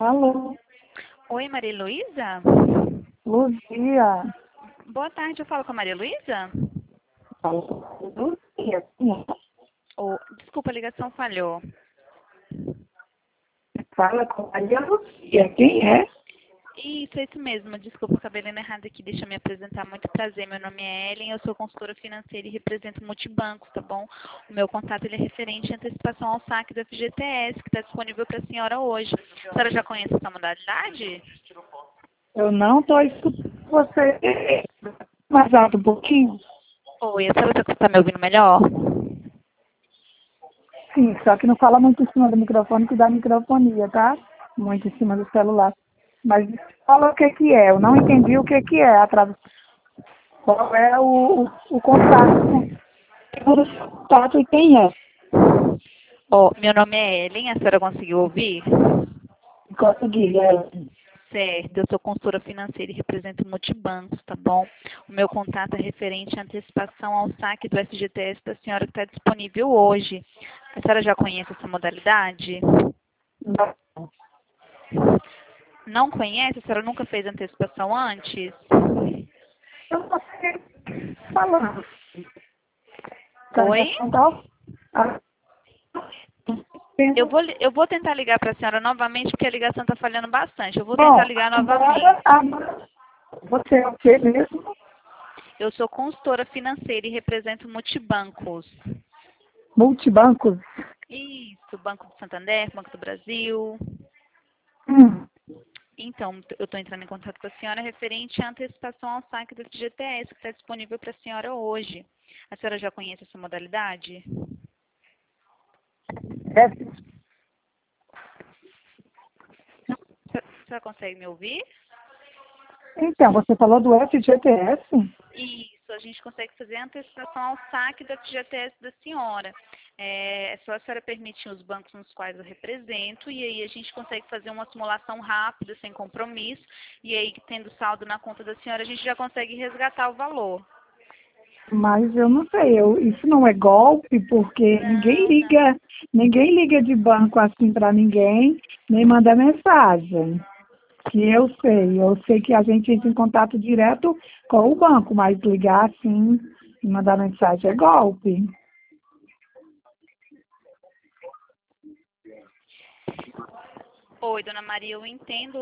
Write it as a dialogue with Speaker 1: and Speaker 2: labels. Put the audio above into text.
Speaker 1: Alô,
Speaker 2: Oi, Maria Luísa?
Speaker 1: Luzia.
Speaker 2: Boa tarde, eu falo com a Maria Luísa?
Speaker 1: Alô, Luzia. Sim,
Speaker 2: Desculpa, a ligação falhou.
Speaker 1: fala com a Maria Luzia. Quem é?
Speaker 2: Isso mesmo. Desculpa, acabei lendo errado aqui. Deixa eu me apresentar. Muito prazer. Meu nome é Ellen, eu sou consultora financeira e represento multibancos, tá bom? O meu contato ele é referente à antecipação ao saque do FGTS, que está disponível para a senhora hoje. A senhora já conhece essa modalidade?
Speaker 1: Eu não estou escutando você. Mais alto um pouquinho?
Speaker 2: Oi, a senhora está me ouvindo melhor?
Speaker 1: Sim, só que não fala muito em cima do microfone, que dá microfonia, tá? Muito em cima do celular. Mas fala o que que é. Eu não entendi o que que é. Qual é o contato? O contato e quem é?
Speaker 2: Meu nome é Ellen, a senhora conseguiu ouvir?
Speaker 1: Consegui, é.
Speaker 2: Certo, eu sou consultora financeira e represento multibancos, tá bom? O meu contato é referente à antecipação ao saque do FGTS da senhora que está disponível hoje. A senhora já conhece essa modalidade? Não conhece? A senhora nunca fez antecipação antes?
Speaker 1: Eu não sei falando. Tá, já
Speaker 2: Oi?
Speaker 1: contou?
Speaker 2: Eu vou tentar ligar para a senhora novamente, porque a ligação está falhando bastante. Eu vou tentar
Speaker 1: Bom,
Speaker 2: ligar
Speaker 1: agora,
Speaker 2: novamente.
Speaker 1: agora você é o que mesmo?
Speaker 2: Eu sou consultora financeira e represento multibancos.
Speaker 1: Multibancos?
Speaker 2: Isso, Banco do Santander, Banco do Brasil.
Speaker 1: Hum,
Speaker 2: Então, eu estou entrando em contato com a senhora referente à antecipação ao saque do FGTS, que está disponível para a senhora hoje. A senhora já conhece essa modalidade?
Speaker 1: é,
Speaker 2: A senhora consegue me ouvir?
Speaker 1: então, você falou do FGTS?
Speaker 2: Isso, a gente consegue fazer a antecipação ao saque do FGTS da senhora. É só a senhora permitir os bancos nos quais eu represento, e aí a gente consegue fazer uma simulação rápida, sem compromisso, e aí, tendo saldo na conta da senhora, a gente já consegue resgatar o valor.
Speaker 1: Mas eu não sei, isso não é golpe, porque
Speaker 2: Não, não.
Speaker 1: ninguém liga de banco assim para ninguém, nem manda mensagem. Que eu sei que a gente entra em contato direto com o banco, mas ligar assim e mandar mensagem é golpe.
Speaker 2: Oi, dona Maria, eu entendo